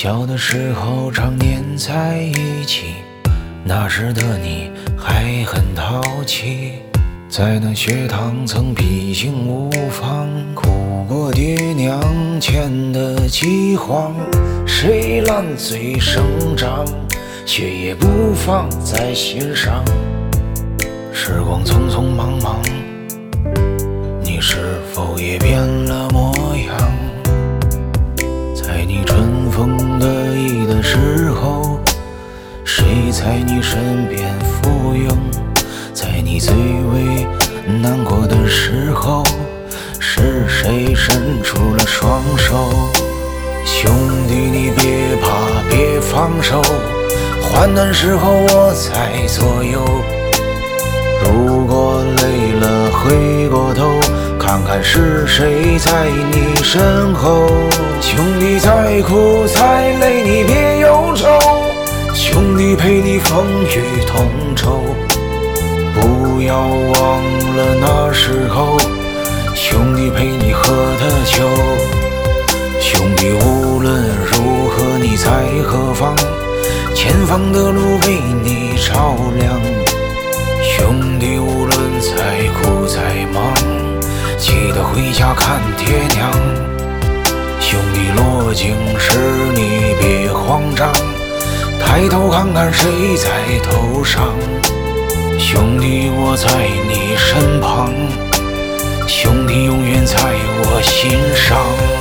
小的时候常黏在一起，那时的你还很淘气，在那学堂曾脾性无方，哭过爹娘欠的饥荒，谁烂嘴生长，血也不放在心上。时光匆匆忙忙，你是否也变了模样？在你春风得意的时候，谁在你身边附拥？在你最为难过的时候，是谁伸出了双手？兄弟你别怕，别放手，患难时候我在左右。如果累了回过头，看看是谁在你身后。兄弟再苦再累你别忧愁，兄弟陪你风雨同舟。不要忘了那时候，兄弟陪你喝的酒。兄弟无论如何你在何方，前方的路为你照亮。兄弟无论再苦再忙，记得回家看爹娘。兄弟落井时你别慌张，抬头看看谁在头上。兄弟我在你身旁，兄弟永远在我心上。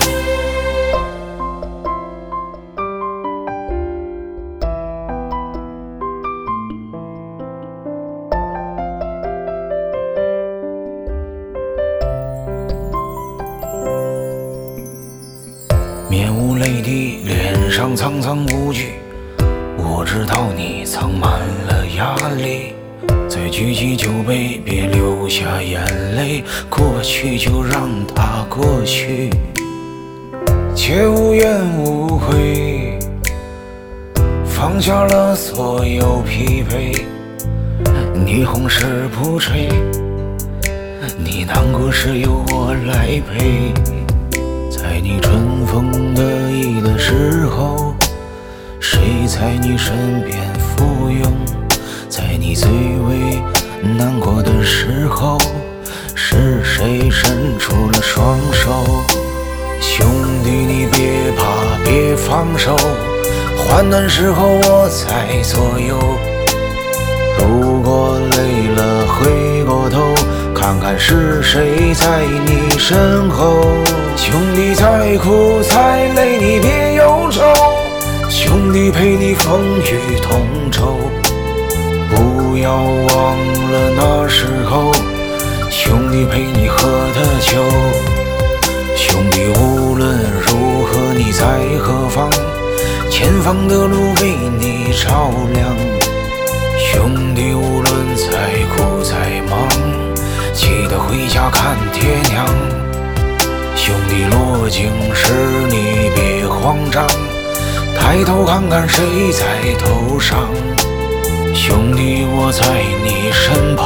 面无泪滴，脸上苍苍无惧，我知道你藏满了压力。再举起酒杯，别流下眼泪，过去就让它过去，且无怨无悔，放下了所有疲惫。你红时不吹，你难过时由我来陪。在你春风得意的时候，谁在你身边附拥？在你最为难过的时候，是谁伸出了双手？兄弟你别怕别放手，患难时候我在左右。如果累了回过头，看看是谁在你身后。兄弟再苦再累你别忧愁，兄弟陪你风雨同舟。不要忘了那时候，兄弟陪你喝的酒。兄弟无论如何你在何方，前方的路为你照亮。兄弟无论再苦再忙，记得回家看爹娘。兄弟落井时你别慌张，抬头看看谁在头上。兄弟我在你身